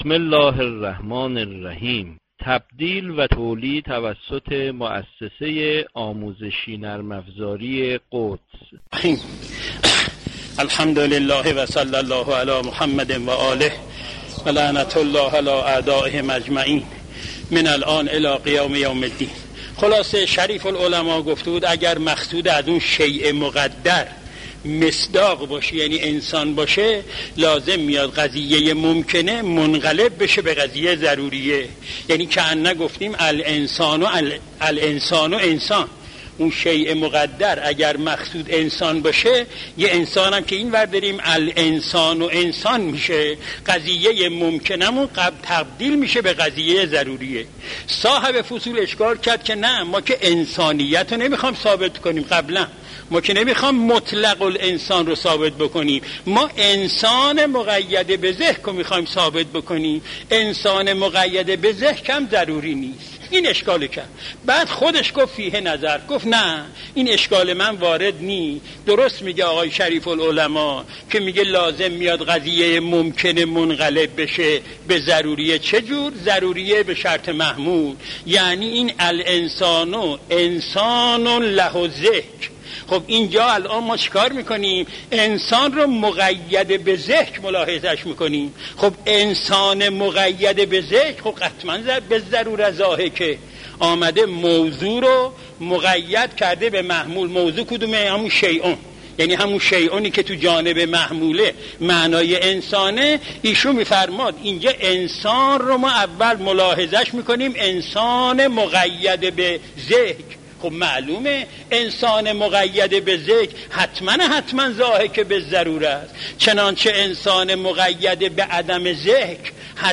بسم الله الرحمن الرحیم. تبدیل و تولید توسط مؤسسه آموزشی نرم افزاری قدس. الحمد لله و صلی الله علی محمد و آله و لعنت الله علی اعدائهم اجمعین من الان الی قیام یوم الدین. خلاصه شریف العلماء گفته بود اگر مقصود از اون شیء مقدر مصداق باشه، یعنی انسان باشه، لازم میاد قضیه ممکنه منقلب بشه به قضیه ضروریه. یعنی که ان گفتیم الانسان و انسان، اون شیء مقدر اگر مقصود انسان باشه، یه انسان هم که این ور داریم الانسان و انسان میشه، قضیه ممکنمون تبدیل میشه به قضیه ضروریه. صاحب فصول اشکال کرد که نه، ما که انسانیت رو نمیخوام ثابت کنیم، قبلا ما که نمیخوام مطلق الانسان رو ثابت بکنیم، ما انسان مقید به ذهن رو میخوایم ثابت بکنیم. انسان مقید به ذهن کم ضروری نیست. این اشکال کرد. بعد خودش گفت فیه نظر، گفت نه این اشکال من وارد نی. درست میگه آقای شریف العلماء که میگه لازم میاد قضیه ممکنه منقلب بشه به ضروریه. چجور؟ ضروریه به شرط محمول. یعنی این الانسانو انسان له ذکر. خب اینجا الان ما چیکار میکنیم؟ انسان رو مقید به ذکر ملاحظش میکنیم. خب انسان مقید به ذکر خب قطعا به ضرور ضاحکه آمده موضوع رو مقید کرده به محمول. موضوع کدومه؟ همون شیئون، یعنی همون شیئونی که تو جانب محموله معنای انسانه. ایشون میفرماد اینجا انسان رو ما اول ملاحظش میکنیم انسان مقید به ذکر. خب معلومه انسان مقید به ذکر حتما ضاحک به ضرور است، چنانچه انسان مقید به عدم ذکر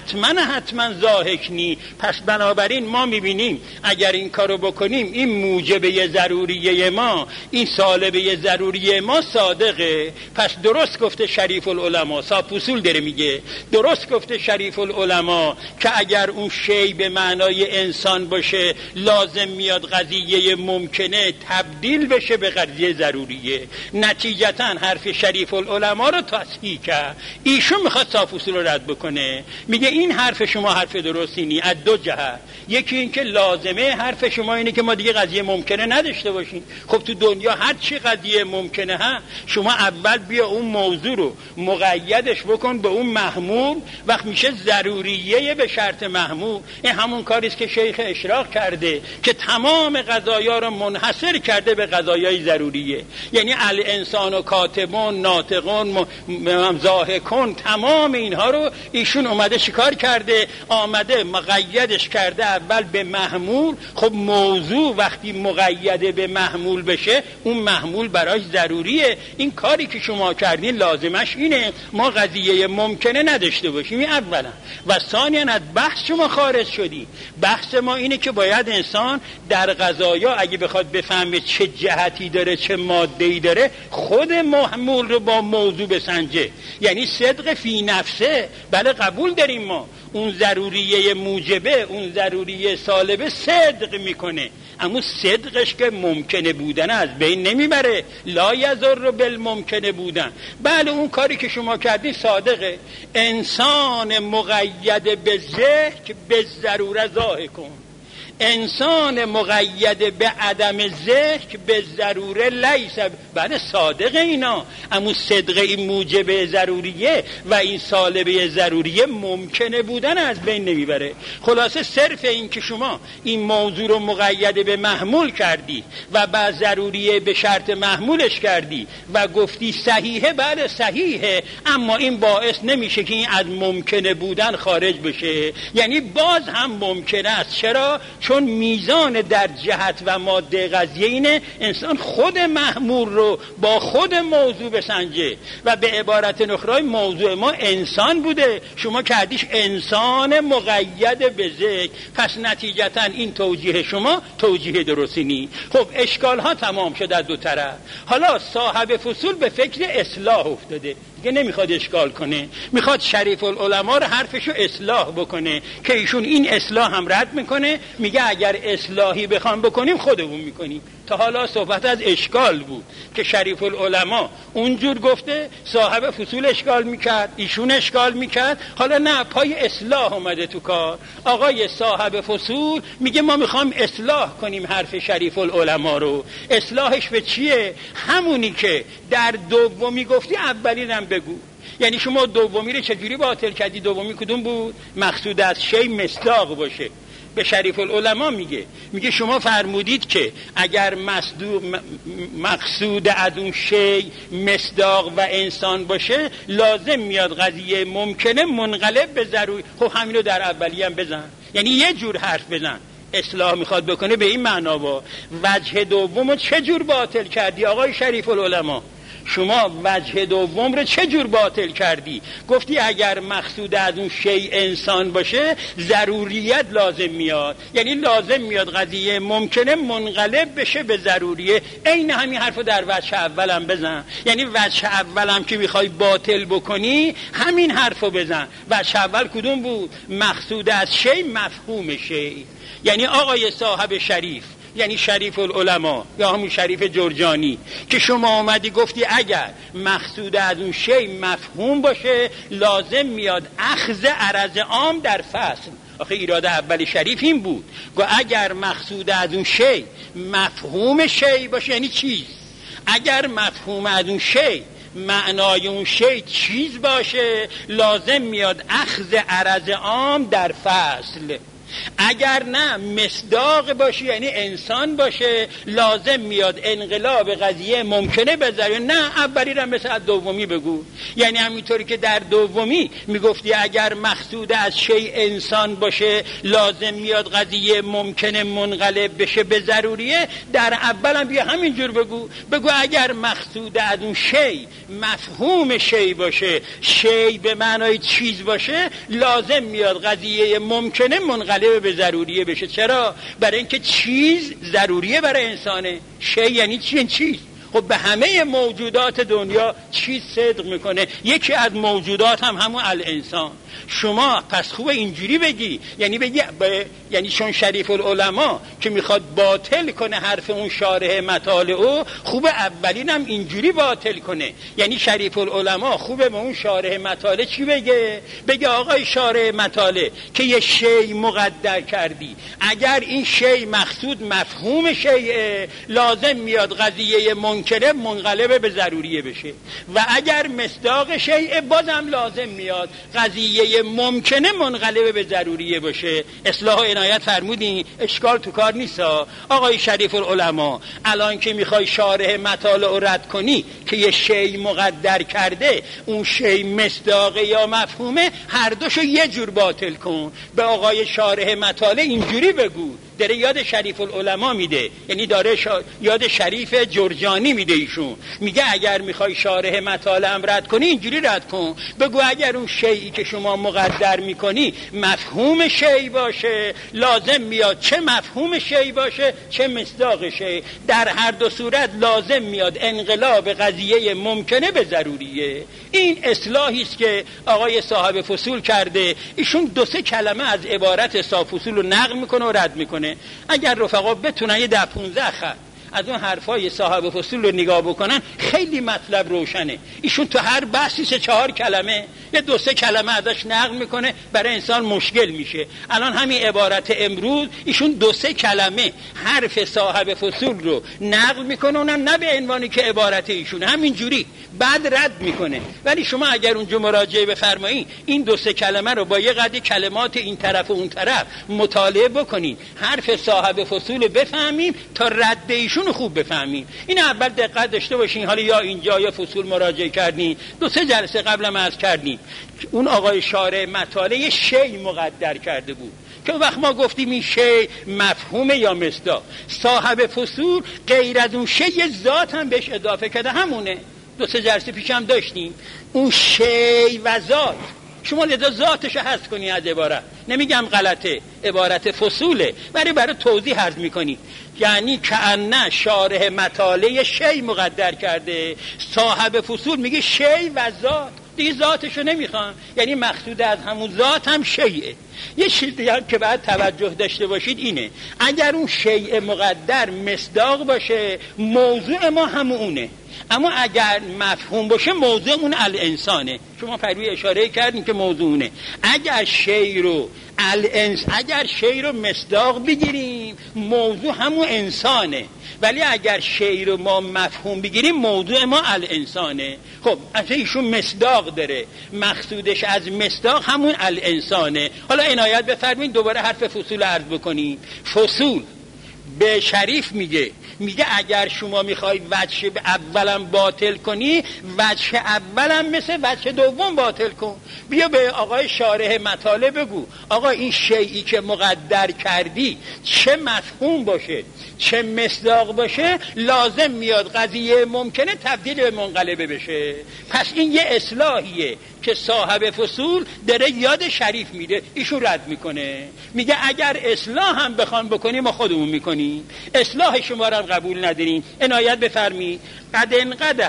حتما ضاحک نی. پس بنابراین ما میبینیم اگر این کارو بکنیم این موجبه ضروریه ما، این سالبه ضروریه ما صادقه. پس درست گفته شریف العلماء، صاحب اصول داره میگه، درست گفته شریف العلماء که اگر اون شی به معنای انسان باشه لازم میاد قضیه ممکنه تبدیل بشه به قضیه ضروریه. نتیجتا حرف شریف العلماء رو تصحیح کرد. ایشون میخواد صاحب اصول رو رد بکنه، میگه این حرف شما حرف درستی نی از دو جهت. یکی این که لازمه حرف شما اینه که ما دیگه قضیه ممکنه نداشته باشیم. خب تو دنیا هر چی قضیه ممکنه ها، شما اول بیا اون موضوع رو مقیدش بکن به اون محمول، وقت میشه ضروریه به شرط محمول. این همون کاریست که شیخ اشراق کرده که تمام قضایا رو منحصر کرده به قضایای ضروریه. یعنی الانسان و کاتبون ناطقون ضاحکون، تمام اینها رو ایشون اومده شکار کرده، آمده مقیدش کرده اول به محمول. خب موضوع وقتی مقید به محمول بشه اون محمول براش ضروریه. این کاری که شما کردین لازمش اینه ما قضیه ممکنه نداشته باشیم. این اولا. و ثانیاً از بحث شما خارج شدی. بحث ما اینه که باید انسان در قضایا اگه بخواد بفهمه چه جهتی داره چه ماده‌ای داره خود محمول رو با موضوع بسنجه. یعنی صدق فی نفسه، بله قبول داریم ما اون ضروریه موجبه، اون ضروریه سالبه صدق میکنه، اما صدقش که ممکنه بودن از بین نمیبره. لا یضر بالممکنه بودن. بله اون کاری که شما کردین صادقه. انسان مقید به ذکر به ضروره ضاحکون، انسان مقید به عدم ذکر به ضروره لیس. بله صادق اینا، اما صدق این موجب ضروریه و این سالبه ضروریه ممکنه بودن از بین نمیبره. خلاصه صرف این که شما این موضوع رو مقید به محمول کردی و بعد ضروریه به شرط محمولش کردی و گفتی صحیحه، بله صحیحه، اما این باعث نمیشه که این از ممکنه بودن خارج بشه. یعنی باز هم ممکنه است. چرا؟ چون میزان در جهت و ماده قضیه اینه انسان خود محمول رو با خود موضوع بسنجه. و به عبارت اخرى موضوع ما انسان بوده، شما کردیش انسان مقید به ذکر. پس نتیجتا این توجیه شما توجیه درستی نی. خب اشکال ها تمام شد از دو طرف. حالا صاحب فصول به فکر اصلاح افتاده، دیگه نمیخواد اشکال کنه، میخواد شریف العلماء رو حرفشو اصلاح بکنه که ایشون این اصلاح هم رد میکنه، میگه اگر اصلاحی بخوام بکنیم خودمون میکنیم. تا حالا صحبت از اشکال بود که شریف العلماء اونجور گفته، صاحب فصول اشکال میکرد، ایشون اشکال میکرد. حالا نه، پای اصلاح اومده تو کار. آقای صاحب فصول میگه ما میخوام اصلاح کنیم حرف شریف العلماء رو. اصلاحش به چیه؟ همونی که در دومی گفتی اولینم بگو. یعنی شما دومی رو چجوری باطل کردی؟ دومی کدوم بود؟ مقصود از شی مصداق باشه. به شریف العلماء میگه شما فرمودید که اگر مقصود از اون شی مصداق و انسان باشه، لازم میاد قضیه ممکنه منقلب به ضروری. خب همینو در اولی هم بزن، یعنی یه جور حرف بزن. اصلاح میخواد بکنه به این معنا. با وجه دومو چه جور باطل کردی آقای شریف العلماء؟ شما وجه دوم رو چه جور باطل کردی؟ گفتی اگر مقصود از اون شی انسان باشه ضروریت لازم میاد، یعنی لازم میاد قضیه ممکنه منقلب بشه به ضروریه. عین همین حرفو در وجه اولم بزن. یعنی وجه اولم که میخوای باطل بکنی همین حرفو بزن. وجه اول کدوم بود؟ مقصود از شی مفهوم شی. یعنی آقای صاحب شریف، یعنی شریف العلماء یا همون شریف جرجانی، که شما آمدی گفتی اگر مقصود از اون شی مفهوم باشه لازم میاد اخذ عرض عام در فصل. آخه ایراد اول شریف این بود، گو اگر مقصود از اون شی مفهوم شی باشه یعنی چیز. اگر مفهوم از اون شی معنای اون شی چیز باشه لازم میاد اخذ عرض عام در فصل. اگر نه مصداق باشه یعنی انسان باشه لازم میاد انقلاب قضیه ممکنه بذاره. نه، اولی را مثل دومی بگو. یعنی همینطوری که در دومی میگفتی اگر مقصود از شی انسان باشه لازم میاد قضیه ممکنه منقلب بشه به ضروریه، در اول هم بیا همینجور بگو اگر مقصود از اون شی مفهوم شی باشه، شی به معنای چیز باشه، لازم میاد قضیه ممکنه منقلب به ضروریه بشه. چرا؟ برای اینکه چیز ضروریه برای انسانه. شی یعنی چیز. خب به همه موجودات دنیا چیز صدق میکنه. یکی از موجودات هم همون الانسان. شما پس خوبه اینجوری بگی، یعنی بگی یعنی چون شریف العلماء که میخواد باطل کنه حرف اون شارح مطالعه، خوبه اولین هم اینجوری باطل کنه. یعنی شریف العلماء خوبه به اون شارح مطالعه چی بگه آقای شارح مطالعه که یه شی مقدر کردی، اگر این شی مقصود مفهوم شیء لازم میاد قضیه منکره منقلب به ضروریه بشه، و اگر مصداق شیء بازم لازم میاد قضیه ممکنه منقلب به ضروریه باشه. اصلاح و عنایت فرمودین، اشکال تو کار نیست. آقای شریف العلماء الان که میخوای شارح مطالع رد کنی که یه شی مقدر کرده، اون شی مصداق یا مفهومه، هر دوشو یه جور باطل کن. به آقای شارح مطالع اینجوری بگو، داره یاد شریف العلماء میده، یعنی داره یاد شریف جرجانی میده. ایشون میگه اگر میخوای شارح مطالب رد کنی اینجوری رد کن، بگو اگر اون شیئی که شما مقدر میکنی مفهوم شیء باشه، لازم میاد چه مفهوم شیء باشه چه مصداق شیء، در هر دو صورت لازم میاد انقلاب قضیه ممکنه به ضروریه. این اصلاحی است که آقای صاحب فصول کرده. ایشون دو سه کلمه از عبارت صاحب فصول رو نقل میکنه و رد میکنه. اگر رفقا بتونن یه 10-15 خط از اون حرفای صاحب فصول رو نگاه بکنن خیلی مطلب روشنه. ایشون تو هر بحثی 3-4 کلمه یه 2-3 کلمه ازش نقل میکنه، برای انسان مشکل میشه. الان همین عبارت امروز ایشون 2-3 کلمه حرف صاحب فصول رو نقل میکنه، اونم نه به عنوانی که عبارت ایشونه، همینجوری بعد رد میکنه. ولی شما اگر اونجا مراجعه بفرمایید این 2-3 کلمه رو با یه قدری کلمات این طرف و اون طرف مطالعه بکنین، حرف صاحب فصول بفهمیم تا رد ایشون رو خوب بفهمیم. این اول دقت داشته باشین. حالا یا اینجا یا فصول مراجعه کردین، 2-3 جلسه قبلم عرض کردیم اون آقای شارح مطالعه شی مقدر کرده بود که وقت ما گفتیم این شی مفهوم یا مصداق، صاحب فصول غیر از اون شی ذات هم بهش اضافه کرده، همونه. 2-3 جلسه پیش هم داشتیم اون شی و ذات. شما لذا ذاتش حذف کنی از عبارت، نمیگم غلطه، عبارت فصوله، برای توضیح عرض میکنی. یعنی کأنه شارح مطالعه شی مقدر کرده، صاحب فصول میگه شی و ذات. دیگه ذاتشو نمیخوام. یعنی مقصود از همون ذات هم شیئه. یه چیز دیگه که باید توجه داشته باشید اینه، اگر اون شیء مقدر مصداق باشه موضوع ما همونه، اما اگر مفهوم باشه موضوعمون الانسانه. شما پروی اشاره کردین که موضوعونه. اگر شی رو مصداق بگیریم موضوع همون انسانه، ولی اگر شی رو ما مفهوم بگیریم موضوع ما الانسانه. خب اصلا ایشون مصداق داره، مقصودش از مصداق همون الانسانه. حالا عنایت بفرمایید دوباره حرف فصول عرض بکنیم. فصول به شریف میگه اگر شما میخوای وجه اولا باطل کنی، وجه اولا مثل وجه دوم باطل کن. بیا به آقای شارح مطالب بگو آقا این شیئی که مقدر کردی چه مفهوم باشه چه مصداق باشه لازم میاد قضیه ممکنه تبدیل به منقلبه بشه. پس این یه اصلاحیه که صاحب فصول داره یاد شریف میده، ایشون رد میکنه، میگه اگر اصلاح هم بخوان بکنیم ما خودمون میکنیم، اصلاح شما را قبول نداریم. عنایت بفرمی قد انقده.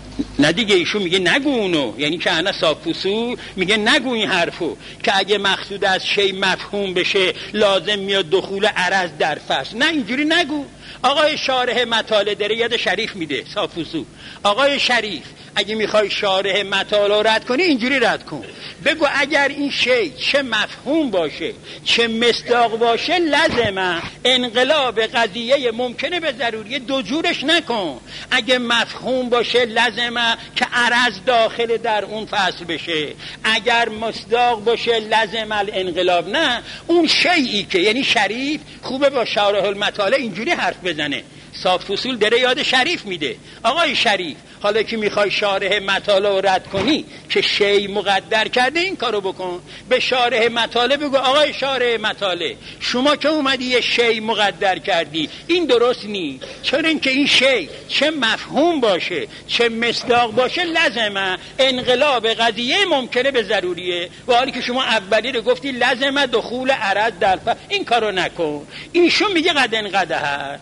نه دیگه ایشون میگه نگو اونو، یعنی که انا صاحب فصول میگه نگو این حرفو که اگه مقصود از شی مفهوم بشه لازم میاد دخول عرض در فصل. نه اینجوری نگو. آقای شارح مطالع داره یاد شریف میده صاحب فصول. آقای شریف اگه میخوای شارح مطالع رد کنی اینجوری رد کن، بگو اگر این شی چه مفهوم باشه چه مصداق باشه لازمه انقلاب قضیه ممکنه به ضروری، دو جورش نکن. اگه مفهوم باشه لازمه که عرض داخل در اون فصل بشه، اگر مصداق باشه لازم الانقلاب. نه اون شیئی که یعنی شریف خوبه با شارح المطالع اینجوری حرف بزنه. صاحب فصول داره یاد شریف میده. آقای شریف حالا که میخوای شارح مطالع رو رد کنی که شی مقدر کرده این کارو بکن، به شارح مطالع بگو آقای شارح مطالع شما که اومدی یه شی مقدر کردی این درست نی، چرا اینکه این شی چه مفهوم باشه چه مصداق باشه لازمه انقلاب قضیه ممکنه به ضروریه، و حالی که شما اولی رو گفتی لازمه دخول عرض در این کارو نکن. ایشون میگه قد انقده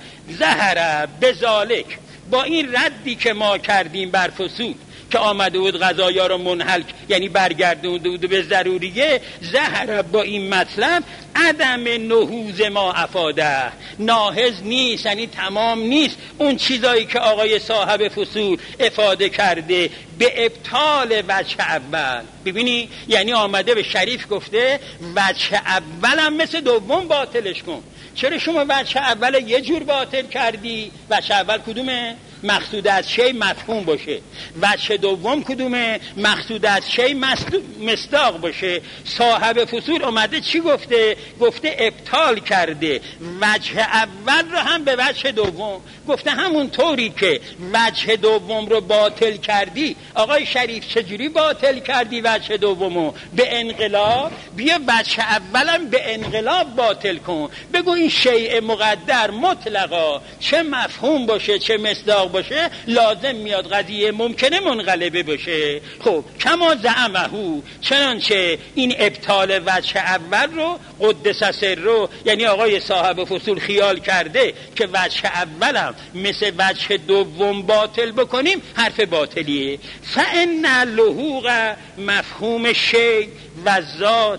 ظهر بذالک، با این ردی که ما کردیم بر فصول که آمده بود قضایا رو منحل یعنی برگردونده بود به ضروریه، ظهر با این مطلب عدم نهوض ما افاده، ناهض نیست یعنی تمام نیست اون چیزایی که آقای صاحب فصول افاده کرده به ابطال وجه اول. ببینی یعنی آمده به شریف گفته وجه اولم مثل دوم باطلش کن. چرا شما وجه اول یه جور باطل کردی؟ وجه اول کدومه؟ مقصود از شی مفهوم باشه. وجه دوم کدومه؟ مقصود از شی مصداق باشه. صاحب فصول اومده چی گفته؟ گفته ابطال کرده وجه اول رو هم به وجه دوم. گفته همون طوری که وجه دوم رو باطل کردی آقای شریف چجوری باطل کردی وجه دومو؟ به انقلاب. بیا وجه اولم به انقلاب باطل کن، بگو این شیء مقدر مطلقا چه مفهوم باشه چه مصداق باشه لازم میاد قضیه ممکنه منقلبه باشه. خب کما زعمهو، چنانچه این ابطال وجه اول رو قدس سره یعنی آقای صاحب فصول خیال کرده که وجه اولم مثل وجه دوم باطل بکنیم حرف باطلیه. فان لحوق مفهوم شی و ذات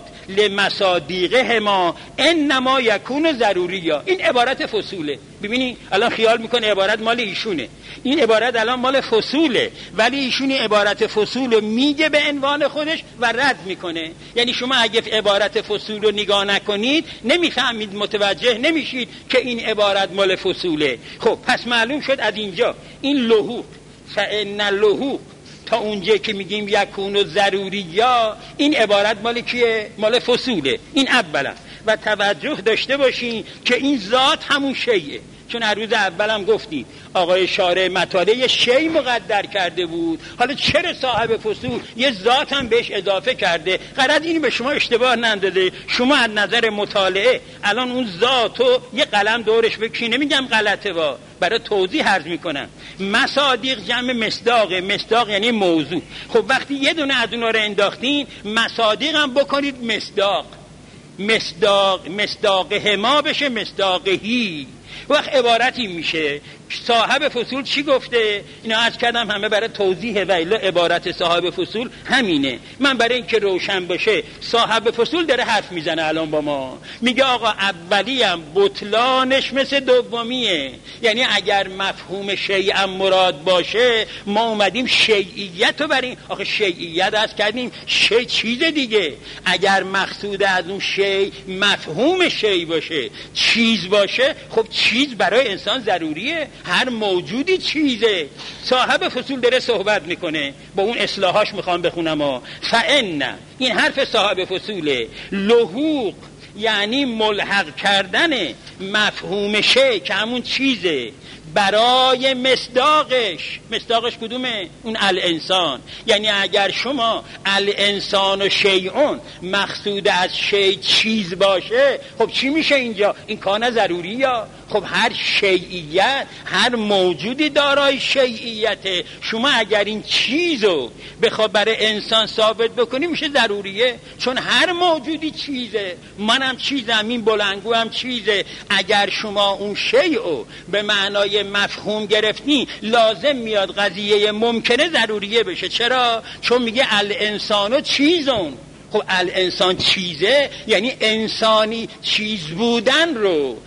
لمصادیقه ما انما یکون ضروریه. این عبارت فصوله. ببینی الان خیال میکنه عبارت مال ایشونه، این عبارت الان مال فصوله، ولی ایشون عبارت فصول میگه به عنوان خودش و رد میکنه. یعنی شما اگه عبارت فصول رو نگاه نکنید نمیفهمید، متوجه نمیشید که این عبارت مال فصوله. خب پس معلوم شد از اینجا این لحوق فان لحوق تا اونجا که میگیم یکون و ضروری یا این عبارت مال کیه؟ مال فصوله. این اولا. و توجه داشته باشین که این ذات همون شیئه، چون هر روز اولم گفتیم آقای شارح مطالع یه شی مقدر کرده بود، حالا چرا صاحب فصول یه ذات هم بهش اضافه کرده؟ قرار اینی به شما اشتباه نندازه. شما از نظر مطالعه الان اون ذاتو یه قلم دورش بکی، نمیگم غلطه وا، برای توضیح عرض میکنم. مصادیق جمع مصداقه، مصداق یعنی موضوع. خب وقتی یه دونه از اونا رو انداختین مصادیق هم بکنید مصداق، مصداق هما بشه مصداقهی. وقت عبارتی میشه صاحب فصول چی گفته؟ اینا عرض کردم همه برای توضیح و الا عبارت صاحب فصول همینه. من برای اینکه روشن باشه صاحب فصول داره حرف میزنه الان با ما، میگه آقا اولیم بطلانش مثل دومیه، یعنی اگر مفهوم شیء مراد باشه ما اومدیم شیعیت رو بریم. آخه شیعیت عرض کردیم شیء چیز دیگه، اگر مقصود از اون شیء مفهوم شیء باشه چیز باشه، خب چیز برای انسان ضروریه، هر موجودی چیزه. صاحب فصول داره صحبت میکنه، با اون اصلاحاش میخوام بخونم فإن این حرف صاحب فصوله، لحوق یعنی ملحق کردن مفهوم شیء که همون چیزه برای مصداقش کدومه؟ اون الانسان. یعنی اگر شما الانسان و شیئون مقصود از شیء چیز باشه، خب چی میشه اینجا؟ این کانه ضروری یا؟ خب هر شیعیت، هر موجودی دارای شیعیته. شما اگر این چیزو بخواد برای انسان ثابت بکنی میشه ضروریه، چون هر موجودی چیزه، منم چیزم، این بلنگو هم چیزه. اگر شما اون شیء به معنای مفهوم گرفتی لازم میاد قضیه ممکنه ضروریه بشه. چرا؟ چون میگه الانسانو چیزون. خب الانسان چیزه، یعنی انسانی چیز بودن رو،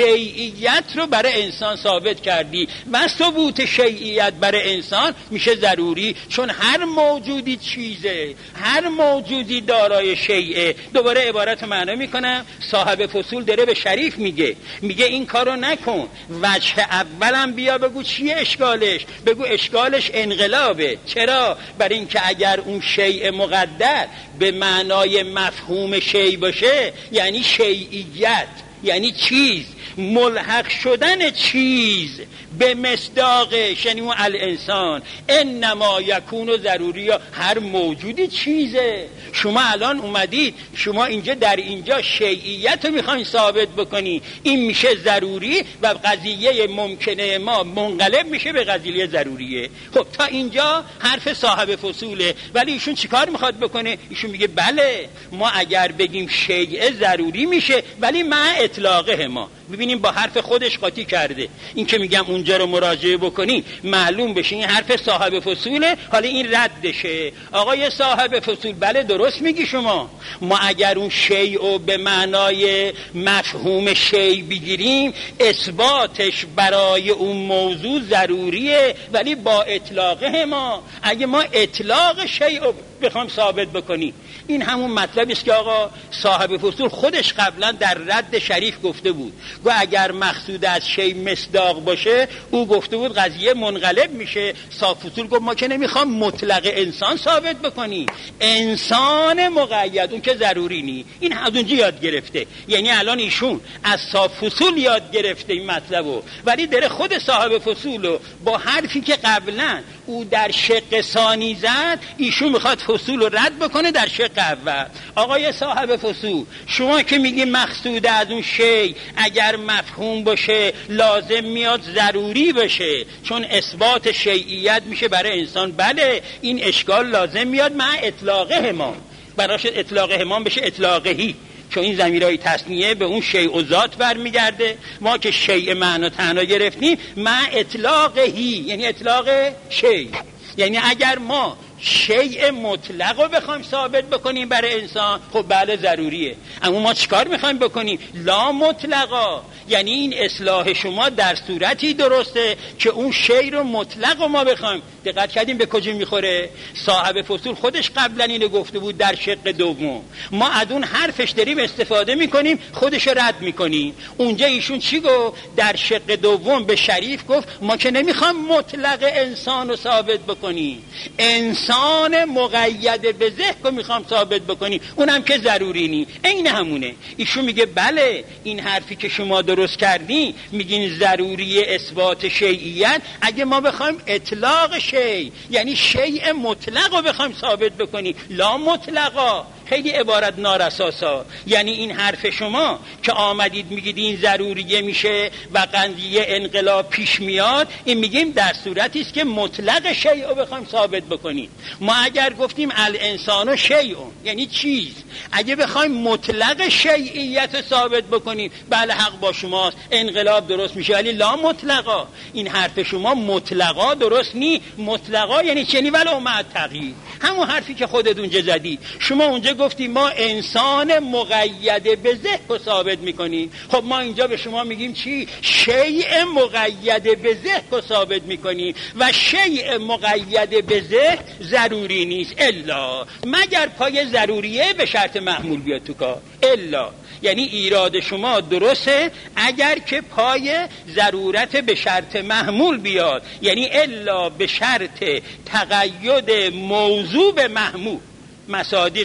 شیعیت رو برای انسان ثابت کردی و ثبوت شیعیت برای انسان میشه ضروری، چون هر موجودی چیزه، هر موجودی دارای شیعه. دوباره عبارت معنا میکنم، صاحب فصول داره به شریف میگه این کارو نکن. وجه اولم بیا بگو چیه اشکالش، بگو اشکالش انقلابه. چرا؟ برای اینکه اگر اون شیء مقدر به معنای مفهوم شیء باشه یعنی شیعیت، یعنی چیز، ملحق شدن چیز به مصداقش، یعنی اون الانسان. انما یکون ضروری، هر موجودی چیزه. شما الان اومدید، شما اینجا در اینجا شیعیت رو میخواین ثابت بکنی، این میشه ضروری و قضیه ممکنه ما منقلب میشه به قضیه ضروریه. خب تا اینجا حرف صاحب فصوله، ولی ایشون چیکار میخواد بکنه؟ ایشون میگه بله ما اگر بگیم شیء ضروری میشه، ولی مع اطلاقه ما. ببینیم با حرف خودش قاطی کرده. این که میگم اونجا رو مراجعه بکنی معلوم بشه این حرف صاحب فصوله، حالا این ردشه. آقای صاحب فصول بله درست میگی شما، ما اگر اون شیء به معنای مفهوم شیء بگیریم اثباتش برای اون موضوع ضروریه، ولی با اطلاقه ما. اگه ما اطلاق شیء بخوام ثابت بکنی، این همون مطلبی است که آقا صاحب فصول خودش قبلا در رد شریف گفته بود. گو اگر مقصود از شیء مصداق باشه، او گفته بود قضیه منقلب میشه. صاحب فصول گفت ما که نمیخوام مطلق انسان ثابت بکنی، انسان مقید اون که ضروری نی. این از اونجا یاد گرفته، یعنی الان ایشون از صاحب فصول یاد گرفته این مطلبو، ولی داره خود صاحب فصولو با حرفی که قبلا او در شق ثانی زد، ایشون میخواد فصول رو رد بکنه در شق اول. آقای صاحب فصول، شما که میگی مقصود از اون شیء اگر مفهوم باشه لازم میاد ضروری بشه، چون اثبات شیعیت میشه برای انسان. بله این اشکال لازم میاد مع اطلاقه ما، براش اطلاقه ما بشه اطلاقهی، چون این ضمیرهای تثنیه به اون شیء و ذات برمیگرده. ما که شیء معنا تنها گرفتیم مع اطلاقهی، یعنی اطلاق شیء. یعنی اگر ما شیء مطلق رو بخوایم ثابت بکنیم برای انسان، خب بله ضروریه. اما ما چیکار میخوایم بکنیم؟ لا مطلقا، یعنی این اصلاح شما در صورتی درسته که اون شیء رو مطلق رو ما بخوایم. دقت کردیم به کجا میخوره؟ صاحب فصول خودش قبلا اینو گفته بود در شق دوم، ما از اون حرفش داریم استفاده میکنیم، خودش رد میکنیم. اونجا ایشون چی گفت؟ در شق دوم به شریف گفت ما که نمیخوام مطلق انسان رو ثابت بکنیم، انسان مقید به ذهن رو میخوام ثابت بکنیم، اونم که ضروری نی. این همونه. ایشون میگه بله این حرفی که شما درست کردین، میگین ضروری اثبات شیعیت، اگه ما بخوایم اطلاق شیء یعنی شیء مطلق رو بخوایم ثابت بکنیم، لا مطلقا، خیلی عبارت نارساسا. یعنی این حرف شما که آمدید میگید این ضروریه میشه و قضیه انقلاب پیش میاد، این میگیم در صورتی است که مطلق شیء رو بخوایم ثابت بکنیم. ما اگر گفتیم الانسان شیء یعنی چیز، اگه بخوایم مطلق شیعیت ثابت بکنیم بله حق با شماست، انقلاب درست میشه، ولی لا مطلقا. این حرف شما مطلقا درست نی. مطلقا یعنی چنی ولو مع تغییر، همون حرفی که خودت اونجا زدی. شما اونجا گفتی ما انسان مقید به ذهن رو ثابت میکنیم. خب ما اینجا به شما میگیم چی؟ شیء مقید به ذهن رو ثابت میکنیم و شیء مقید به ذهن ضروری نیست الا مگر پای ضروریه به شرط محمول بیاد تو کار. الا یعنی ایراد شما درسته اگر که پای ضرورت به شرط محمول بیاد، یعنی الا به شرط تقید موضوع به محمول. مصادیق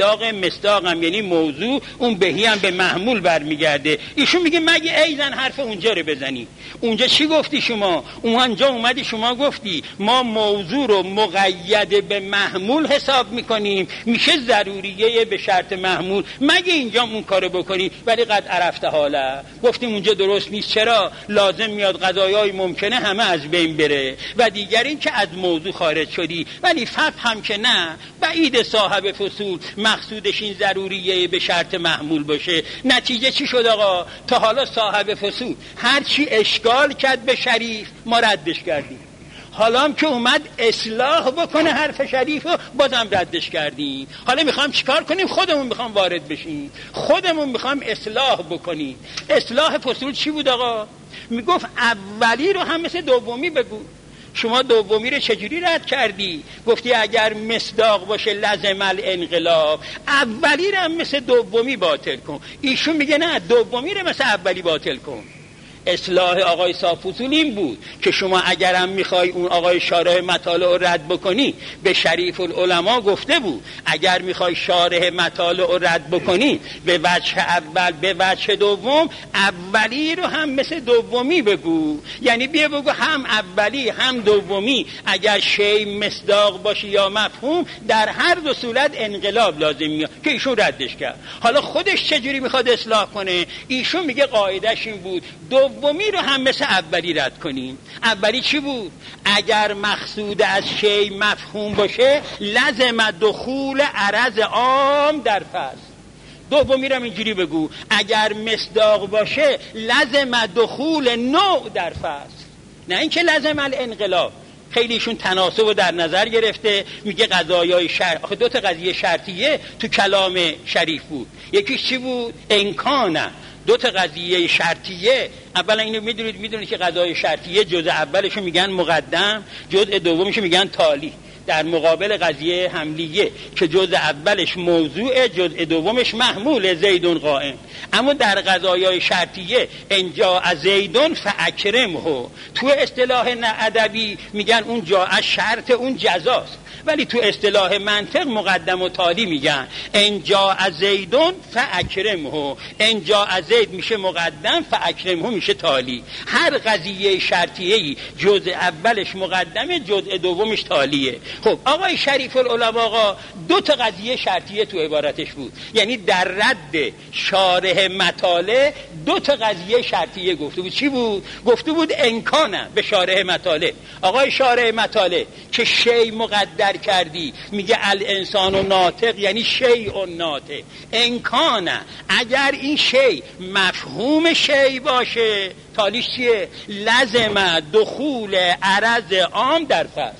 مصداق هم یعنی موضوع، اون بهی هم به محمول برمیگرده. ایشون میگه مگه ایزن حرف اونجا رو بزنی. اونجا چی گفتی شما؟ اونجا اومدی شما گفتی ما موضوع رو مقید به محمول حساب میکنیم، میشه ضروریه به شرط محمول. مگه اینجا اون کارو بکنی؟ ولی قد عرفته حالا گفتیم اونجا درست نیست. چرا؟ لازم میاد قضایای ممکنه همه از بین بره و دیگر این که از موضوع خارج شدی. ولی هم که نه، بعید صاحب فصول مقصودش این ضروریه به شرط محمول باشه. نتیجه چی شد آقا؟ تا حالا صاحب فصول هر چی اشکال کرد به شریف ما ردش کردیم، حالا هم که اومد اصلاح بکنه حرف شریف رو بازم ردش کردیم. حالا میخوام چیکار کنیم؟ خودمون میخوام وارد بشیم، خودمون میخوام اصلاح بکنیم. اصلاح فصول چی بود آقا؟ میگفت اولی رو هم مثل دومی بگو. شما دومی رو چجوری رد کردی؟ گفتی اگر مصداق باشه لازم الانقلاب، اولی رو هم مثل دومی باطل کن. ایشون میگه نه، دومی رو مثل اولی باطل کن. اصلاح آقای صافوسول این بود که شما اگرم میخوای اون آقای شارح مطالع رو رد بکنی، به شریف العلماء گفته بود اگر میخوای شارح مطالع رو رد بکنی به وجه اول به وجه دوم، اولی رو هم مثل دومی بگو. یعنی بیا بگو هم اولی هم دومی اگر شی مصداق باشه یا مفهوم، در هر دو صورت انقلاب لازم میاد، که ایشون ردش کرد. حالا خودش چجوری میخواد اصلاح کنه؟ ایشون میگه قاعدش این بود دومی رو هم مثل اولی رد کنیم. اولی چی بود؟ اگر مقصود از شی مفهوم باشه لازم دخول عرض عام در فصل. دومی رو هم اینجوری بگو اگر مصداق باشه لازم دخول نوع در فصل، نه اینکه لازم الانقلاب. خیلیشون تناسب رو در نظر گرفته. میگه قضایای شرط، آخه دو تا قضیه شرطیه تو کلام شریف بود. یکیش چی بود؟ امکانه. دو تا قضیه شرطیه. اولا اینو میدونید که قضایای شرطیه جزء اولشو میگن مقدم، جزء دومشو میگن تالی. در مقابل قضیه حملیه که جزء اولش موضوع، جزء دومش محمول زیدون قائم. اما در قضایای شرطیه انجا از زیدون فاکرمه، تو اصطلاح ادبی میگن اون جا شرط اون جزاست، ولی تو اصطلاح منطق مقدم و تالی میگن انجا از زیدون فاکرمه. انجا از زید میشه مقدم، فاکرمه میشه تالی. هر قضیه شرطیه‌ای جزء اولش مقدمه، جزء دومش تالیه. خب آقای شریف العلماء آقا دو تا قضیه شرطیه تو عبارتش بود، یعنی در رد شارح مطالع دو تا قضیه شرطیه گفته بود. چی بود؟ گفته بود امکانه به شارح مطالع. آقای شارح مطالع که شی مقدر کردی، میگه الانسان و ناطق یعنی شیء ناطق. امکانه اگر این شی مفهوم شی باشه، تالیش چیه؟ لازم دخول عرض عام در فصل.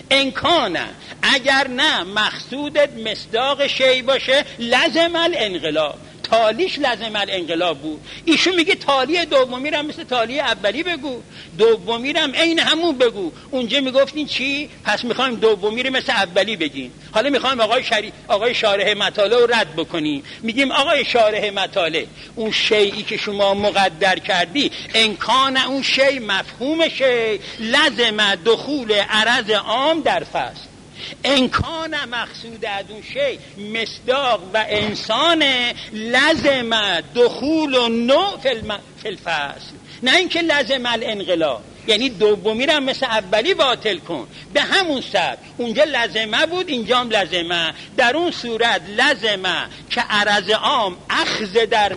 امکانه اگر نه مقصودت مصداق شی باشه لازم الانقلاب، تالیش لازم الانقلاب بود. ایشون میگه تالی دومی رو مثل تالی اولی بگو، دومی رو هم عین همون بگو. اونجا میگفتین چی؟ پس میخوایم دومی رو مثل اولی بگیم. حالا میخوایم آقای شارح مطالع رو رد بکنیم. میگیم آقای شارح مطالع اون شیئی که شما مقدر کردی امکان اون شی مفهوم شی لازم دخول عرض عام در فصل. امکان مقصود از اون شی مصداق و انسان لازم دخول و نوع فی الفصل، نه اینکه لازم الانقلاب. یعنی دومی رو هم مثل اولی باطل کن. به همون سبب اونجا لازمه بود، اینجا هم لازمه. در اون صورت لازمه که عرض عام اخذ در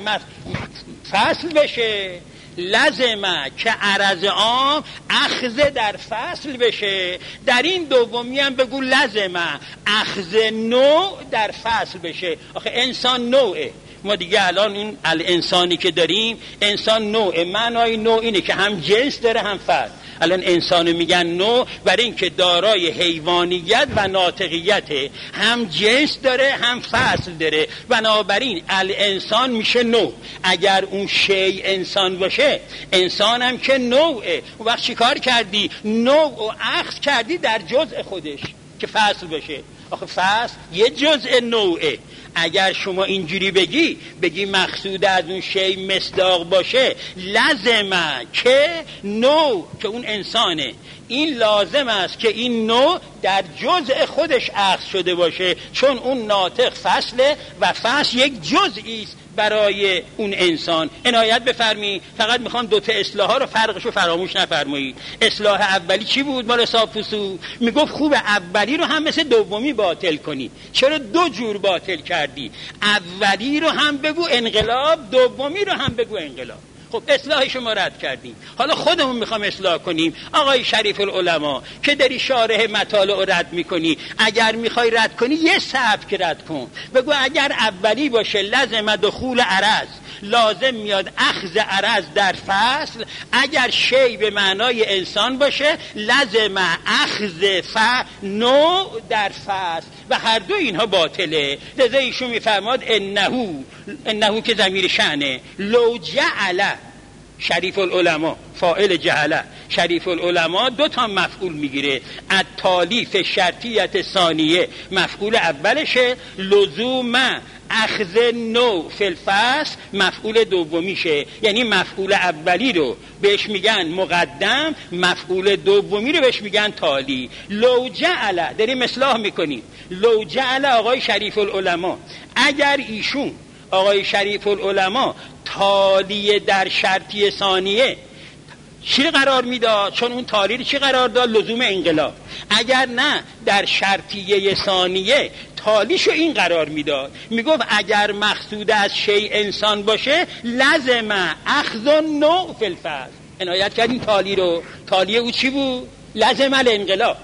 فصل بشه، لازمه که عرض عام اخذ در فصل بشه. در این دومی هم بگو لازمه اخذ نوع در فصل بشه. آخه انسان نوعه، ما دیگه الان این الانسانی که داریم انسان نوعه. معنای نوع اینه که هم جنس داره هم فرد. الان انسانو میگن نوع برای اینکه دارای حیوانیت و ناطقیت، هم جنس داره هم فصل داره، بنابراین الانسان میشه نوع. اگر اون شی انسان باشه، انسان هم که نوعه. اون وقت چی کار کردی؟ نوع و اخذ کردی در جزء خودش که فصل باشه. آخه فصل یه جزء نوعه. اگر شما اینجوری بگی مقصود از اون شی مصداق باشه، لازمه که نوع که اون انسانه، این لازم است که این نوع در جزء خودش اخذ شده باشه، چون اون ناطق فصله و فصل یک جزئی است برای اون انسان. عنایت بفرمایید. فقط میخوام دو تا اصلاح ها رو فرقشو فراموش نفرمایید. اصلاح اولی چی بود؟ مال صافوسو میگفت خوب اولی رو هم مثل دومی باطل کنی. چرا دو جور باطل کردی؟ اولی رو هم بگو انقلاب، دومی رو هم بگو انقلاب. خب اصلاحش ما رد کردیم، حالا خودمون میخوام اصلاح کنیم. آقای شریف العلماء که داری شارح مطالع رو رد میکنی، اگر میخوای رد کنی یه سبک رد کن. بگو اگر اولی باشه لازم دخول عرض، لازم میاد اخذ عرض در فصل. اگر شی به معنای انسان باشه لازم اخذ نوع در فصل و هر دو اینها باطله. لذا ایشون میفرماد انهو که ضمیر شأنه، لو جعل شریف العلماء فاعل جهله، شریف العلماء دو تا مفعول میگیره. التالیف شرطیت ثانیه مفعول اولشه، لزوم اخذ نوع فی الفصل مفعول دومیشه. یعنی مفعول اولی رو بهش میگن مقدم، مفعول دومی رو بهش میگن تالی. لو جعل داریم اصلاح میکنیم. لو جعل آقای شریف العلماء، اگر ایشون آقای شریف العلماء تالی در شرطی ثانیه چی قرار میداد؟ چون اون تالی رو چی قرار داد؟ لزوم انقلاب. اگر نه در شرطیه ثانیه تالیشو این قرار میداد، میگفت اگر مقصود از شی انسان باشه لازم اخذ نوع فی الفصل. عنایت کردیم تالی رو. تالی او چی بود؟ لازم الانقلاب.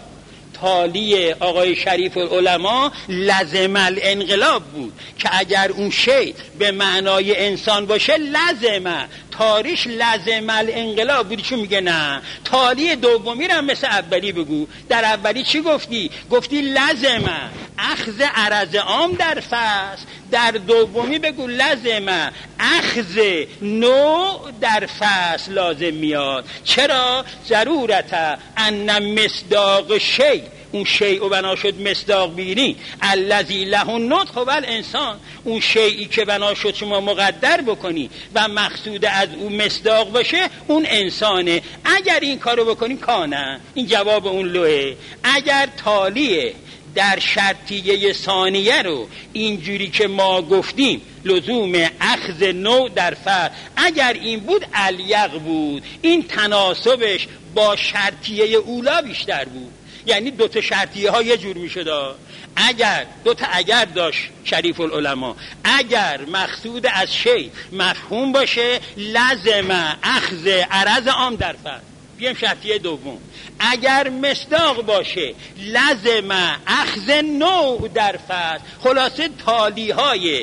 تالی آقای شریف العلماء لازم الانقلاب بود که اگر اون شی به معنای انسان باشه لازمه تاریش لازم الانقلاب بودی. چون میگه نه، تالی دومی رو هم مثل اولی بگو. در اولی چی گفتی؟ گفتی لازمه اخذ عرض عام در فصل. در دومی بگو لازمه اخذ نوع در فصل لازم میاد. چرا؟ ضرورت ان مصداق شی، اون شیء بنا شد مصداق بینی، الذی له النطق و الانسان، اون شیئی که بنا شد شما مقدر بکنی و مقصود از اون مصداق باشه اون انسانه. اگر این کارو بکنی کانه، این جواب اون لوه. اگر تالیه در شرطیه ثانیه رو اینجوری که ما گفتیم لزوم اخذ نوع در فصل، اگر این بود الیق بود، این تناسبش با شرطیه اولا بیشتر بود. یعنی دو تا شرطیه ها یه جور میشد. اگر دو تا اگر داشت شریف العلماء، اگر مقصود از شی مفهوم باشه لازم اخذ عرض عام در فصل. بیام شرطیه دوم، اگر مصداق باشه لازم اخذ نوع در فصل. خلاصه تالی های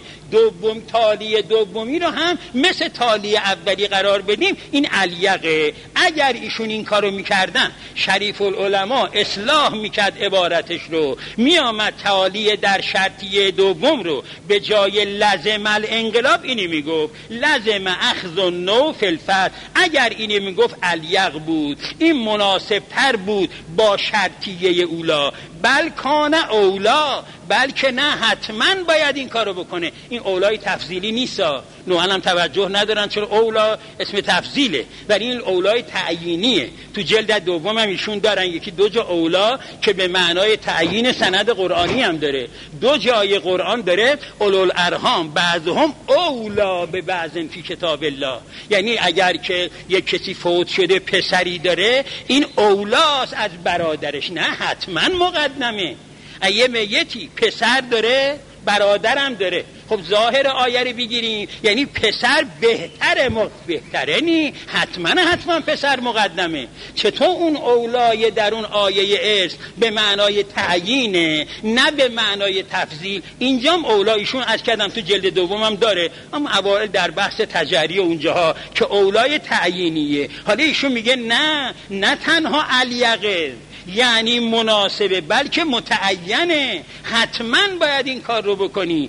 تالی دومی رو هم مثل تالی اولی قرار بدیم، این الیقه. اگر ایشون این کارو میکردن، شریف العلماء اصلاح میکرد عبارتش رو، میامد تالی در شرطیه دوم رو به جای لازم الانقلاب اینی میگفت لازم اخذ نوع فی الفصل. اگر اینی میگفت الیق بود، این مناسب تر بود با شرطیه اولا. بل کان اولا، بلکه نه حتما باید این کارو بکنه. این اولای تفضیلی نیستا، نوعا هم توجه ندارن چرا اولا اسم تفضیله، ولی این اولای تعیینیه. تو جلد دوم هم ایشون دارن یکی دو جا اولا که به معنای تعیین سند قرآنی هم داره. دو جای قرآن داره اولوالارحام بعضهم اولا به بعضن فی کتاب الله، یعنی اگر که یک کسی فوت شده پسری داره این اولاست از برادرش، نه حتما مقدمه. یه میتی پسر داره برادرم داره، خب ظاهر آیه رو بگیریم یعنی پسر بهتره نی، حتما پسر مقدمه. چطور اون اولای در اون آیه ارث به معنای تعیینه نه به معنای تفضیل؟ اینجام اولایشون از کردم تو جلد دومم داره، اما اوائل در بحث تجری اونجاها که اولای تعیینیه. حالا ایشون میگه نه تنها الیقه یعنی مناسبه بلکه متعینه، حتما باید این کار رو بکنی.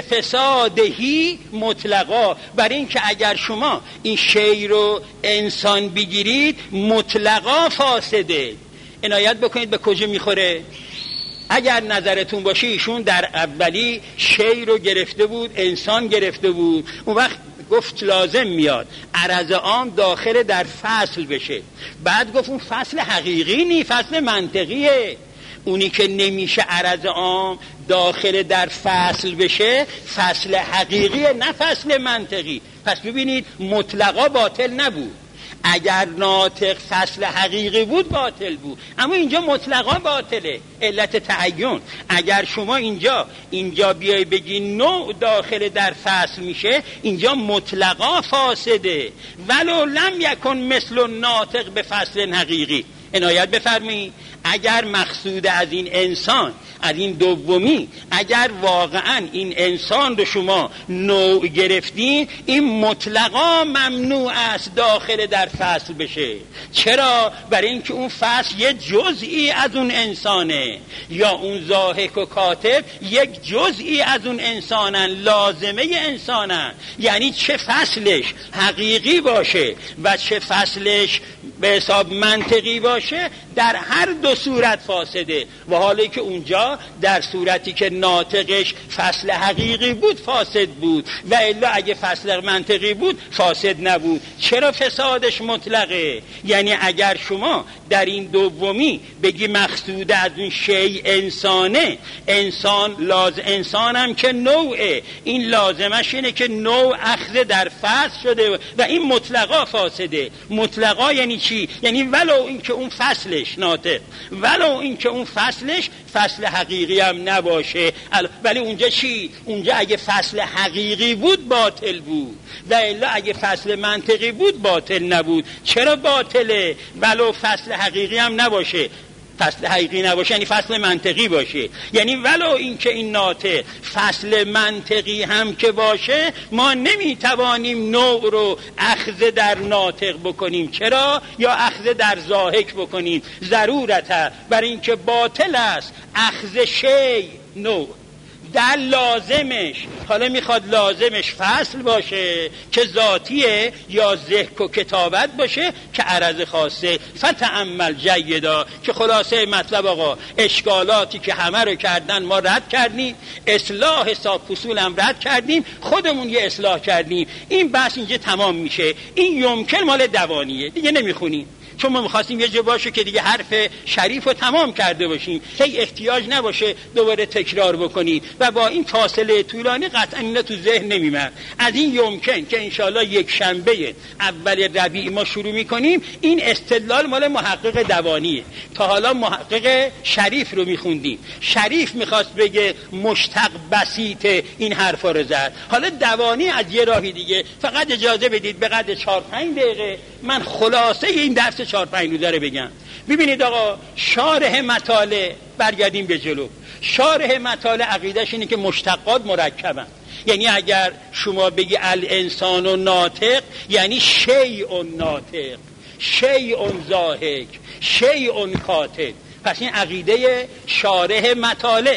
لفسادهی مطلقا، برای این که اگر شما این شی رو انسان بگیرید مطلقا فاسده. عنایت بکنید به کجا میخوره. اگر نظرتون باشه ایشون در اولی شی رو گرفته بود، انسان گرفته بود، اون وقت گفت لازم میاد عرض عام داخل در فصل بشه، بعد گفت اون فصل حقیقی نی، فصل منطقیه. اونی که نمیشه عرض عام داخل در فصل بشه فصل حقیقیه نه فصل منطقی. پس ببینید مطلقا باطل نبود، اگر ناطق فصل حقیقی بود باطل بود، اما اینجا مطلقا باطله. علت تعین، اگر شما اینجا بیای بگی نوع داخل در فصل میشه، اینجا مطلقا فاسده. ولو لم یکن مثل ناطق به فصل حقیقی. عنایت بفرمایید اگر مقصود از این انسان، از این دومی، اگر واقعا این انسان رو شما نوع گرفتین، این مطلقا ممنوع است داخل در فصل بشه. چرا؟ برای اینکه اون فصل یه جزئی از اون انسانه، یا اون ضاحک و کاتب یک جزئی از اون انسانن، لازمه انسانن. یعنی چه فصلش حقیقی باشه و چه فصلش به حساب منطقی باشه، در هر دو صورت فاسده. و حالی که اونجا در صورتی که ناطقش فصل حقیقی بود فاسد بود، و الا اگه فصل منطقی بود فاسد نبود. چرا فسادش مطلقه؟ یعنی اگر شما در این دومی بگی مقصود از اون شی انسانه، انسان هم که نوعه، این لازمش اینه که نوع اخذ در فصل شده و این مطلقا فاسده. مطلقا یعنی چی؟ یعنی ولو اینکه اون فصلش ناطق، ولو اینکه اون فصلش فصل حقیقی هم نباشه، ولی اونجا چی؟ اونجا اگه فصل حقیقی بود باطل بود، و الا اگه فصل منطقی بود باطل نبود. چرا باطله؟ ولو فصل حقیقی هم نباشه. فصل حقیقی نباشه یعنی فصل منطقی باشه، یعنی ولو اینکه این ناطق فصل منطقی هم که باشه، ما نمیتوانیم نوع رو اخذ در ناطق بکنیم. چرا؟ یا اخذ در ضاحک بکنیم. ضرورتا برای اینکه باطل است اخذ شی نوع در لازمش. حالا میخواد لازمش فصل باشه که ذاتیه، یا ذکر و کتابت باشه که عرض خاصه. فتأمل جیدا، که خلاصه مطلب آقا اشکالاتی که همه رو کردن ما رد کردیم، اصلاح حساب فصول هم رد کردیم، خودمون یه اصلاح کردیم. این بحث اینجا تمام میشه. این یمکن مال دوانیه دیگه نمیخونیم، چون ما میخواستیم یه جا باشه که دیگه حرف شریف رو تمام کرده باشیم، هی احتیاج نباشه دوباره تکرار بکنید. و با این فاصله طولانی قطعا اینا تو ذهن نمیمد. از این یمکن که انشاءالله یک شنبه اول ربیع ما شروع میکنیم. این استدلال مال محقق دوانیه. تا حالا محقق شریف رو میخوندیم، شریف میخواست بگه مشتق بسیط این حرفا رو زد. حالا دوانی از یه راهی دیگه. فقط اجازه بدید به قدر 4-5 دقیقه من خلاصه این درس 4-5 روزه رو بگم. ببینید آقا، شارح مطالع، برگردیم به جلو، شارح مطالع عقیدهش اینه که مشتقات مرکبن. یعنی اگر شما بگی الانسان و ناطق، یعنی شیء ناطق، شیء ضاحک، شیء کاتب. پس این عقیده شارح مطالعه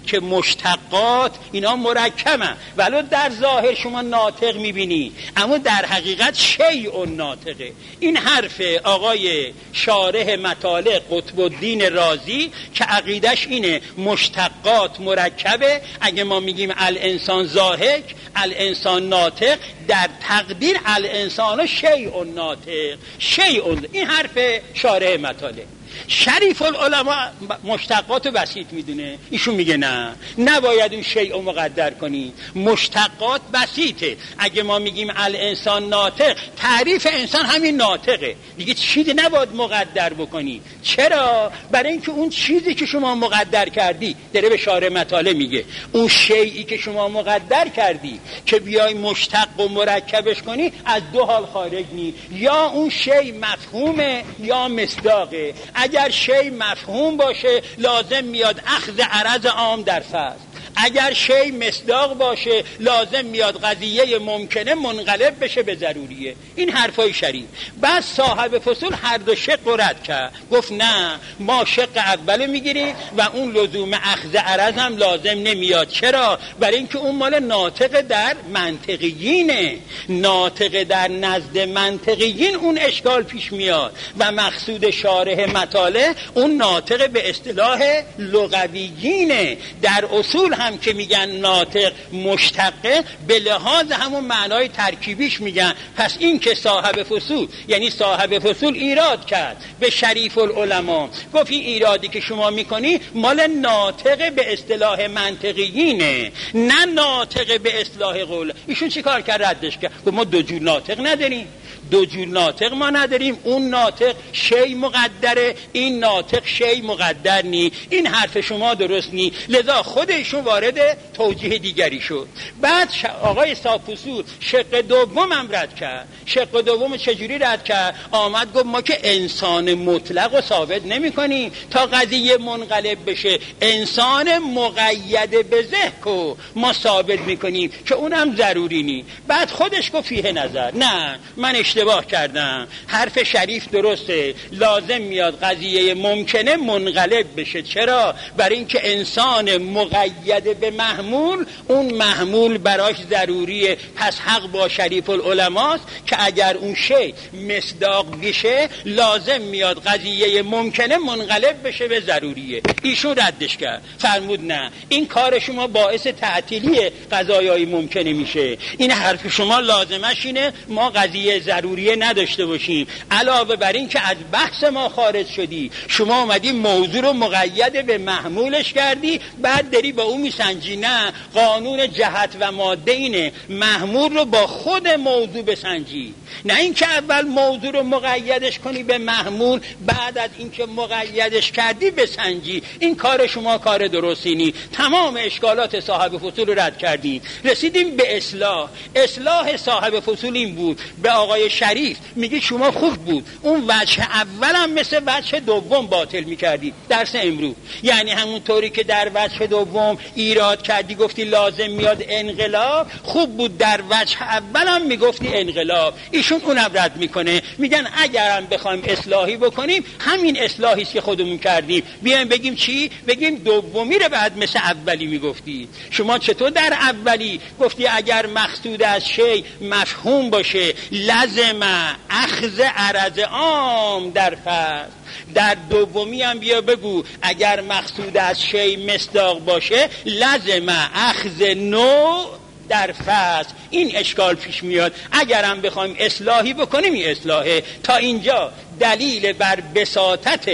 که مشتقات اینا مرکبن، ولو در ظاهر شما ناطق میبینی اما در حقیقت شیء ناطقه. این حرف آقای شارح مطالع قطب الدین رازی که عقیدش اینه مشتقات مرکبه. اگه ما میگیم الانسان ضاحک، الانسان ناطق، در تقدیر الانسان شیء ناطق، شیء. این حرف شارح مطالع. شریف العلماء مشتقات بسیط میدونه، ایشون میگه نه، نباید اون شیء مقدر کنی، مشتقات بسیطه. اگه ما میگیم الانسان ناطق، تعریف انسان همین ناطقه دیگه، چیزی نباید مقدر بکنی. چرا؟ برای اینکه اون چیزی که شما مقدر کردی، داره به شارح مطالع میگه، اون شیئی که شما مقدر کردی که بیای مشتق و مرکبش کنی، از دو حال خارج نی، یا اون شیء مفهومه یا مصداقه. اگر شیء مفهوم باشه لازم میاد اخذ عرض عام در فصل، اگر شیء مصداق باشه لازم میاد قضیه ممکنه منقلب بشه به ضروریه. این حرفای شریف. بعد صاحب فصول هر دو شق رد کرد، گفت نه، ما شق اول میگیریم و اون لزوم اخذ عرض هم لازم نمیاد. چرا؟ برای اینکه اون مال ناطق در منطقیینه، ناطق در نزد منطقیین اون اشکال پیش میاد و مقصود شارح مطالع اون ناطق به اصطلاح لغویینه. در اصول هم که میگن ناطق مشتقه، به لحاظ همون معنای ترکیبیش میگن. پس این که صاحب فصول، یعنی صاحب فصول ایراد کرد به شریف العلماء، گفت این ایرادی که شما میکنی مال ناطق به اصطلاح منطقیینه، نه ناطق به اصطلاح قول. ایشون چی کار کرد؟ ردش کرد، گفت ما دو جور ناطق نداریم، دو جور ناطق ما نداریم. اون ناطق شیء مقدره، این ناطق شیء مقدر نی. این حرف شما درست نی. لذا خودشون وارد توجیه دیگری شد. بعد آقای صاحب‌فصول شق دوم هم رد کرد. شق دوم چجوری رد کرد؟ آمد گفت ما که انسان مطلق رو ثابت نمی کنیم تا قضیه منقلب بشه، انسان مقید به ذهن ما ثابت میکنیم که اونم ضروری نی. بعد خودش گفت فیه نظر، نه من اشتباه کردم، حرف شریف درسته، لازم میاد قضیه ممکنه منقلب بشه. چرا؟ برای اینکه انسان مقید به محمول، اون محمول براش ضروریه. پس حق با شریف العلماست که اگر اون شی مصداق بشه لازم میاد قضیه ممکنه منقلب بشه به ضروریه. ایشون ردش کرد، فرمود نه، این کار شما باعث تعطیلی قضایای ممکنه میشه. این حرف شما لازمش اینه ما قضیه ضروریه نداشته باشیم. علاوه بر این که از بحث ما خارج شدی، شما اومدی موضوع رو مقید به محمولش کردی، بعد داری با اون میسنجی. نه، قانون جهت و ماده اینه محمول رو با خود موضوع بسنجی، نه اینکه اول موضوع رو مقیدش کنی به محمول، بعد از اینکه مقیدش کردی بسنجی. این کار شما کار درستی نی. تمام اشکالات صاحب فصول رو رد کردیم، رسیدیم به اصلاح صاحب فصول این بود. به آقای شریف میگه شما خوب بود اون وجه اولم مثل وجه دوم باطل میکردی درس امروز، یعنی همون طوری که در وجه دوم ایراد کردی گفتی لازم میاد انقلاب، خوب بود در وجه اولم میگفتی انقلاب. ایشون اونم رد میکنه، میگن اگرم بخوایم اصلاحی بکنیم همین اصلاحی است که خودمون کردیم، بیایم بگیم چی؟ بگیم دومی رو بعد مثل اولی میگفتی. شما چطور در اولی گفتی اگر مقصود از شی مفهوم باشه لازم اخذ عرض عام در فصل، در دومی هم بیا بگو اگر مقصود از شی مصداق باشه لازم اخذ نوع در فصل. این اشکال پیش میاد. اگرم بخوایم اصلاحی بکنیم این اصلاحه. تا اینجا دلیل بر بساطت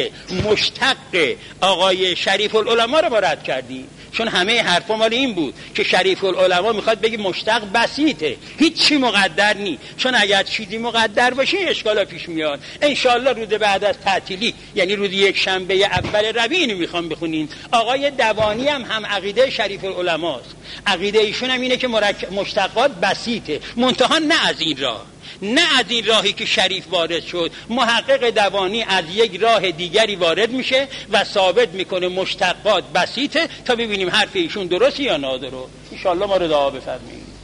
مشتق آقای شریف العلماء رو رد کردیم، چون همه حرفا مال این بود که شریف العلماء میخواد بگه مشتق بسیطه، هیچی مقدر نی. چون اگر چیزی مقدر باشه اشکالا پیش میاد. انشالله روز بعد از تعطیلی، یعنی روز یک شنبه اول ربیع اینو میخوام بخونیم. آقای دوانی هم عقیده شریف العلماء است. عقیده ایشون هم اینه که مشتقات بسیطه، منتها نه از این راه، نه از این راهی که شریف وارد شد. محقق دوانی از یک راه دیگری وارد میشه و ثابت میکنه مشتقات بسیطه، تا ببینیم حرف ایشون درسته یا نادرست. ان شاء الله ما رو دعا بفرمایید.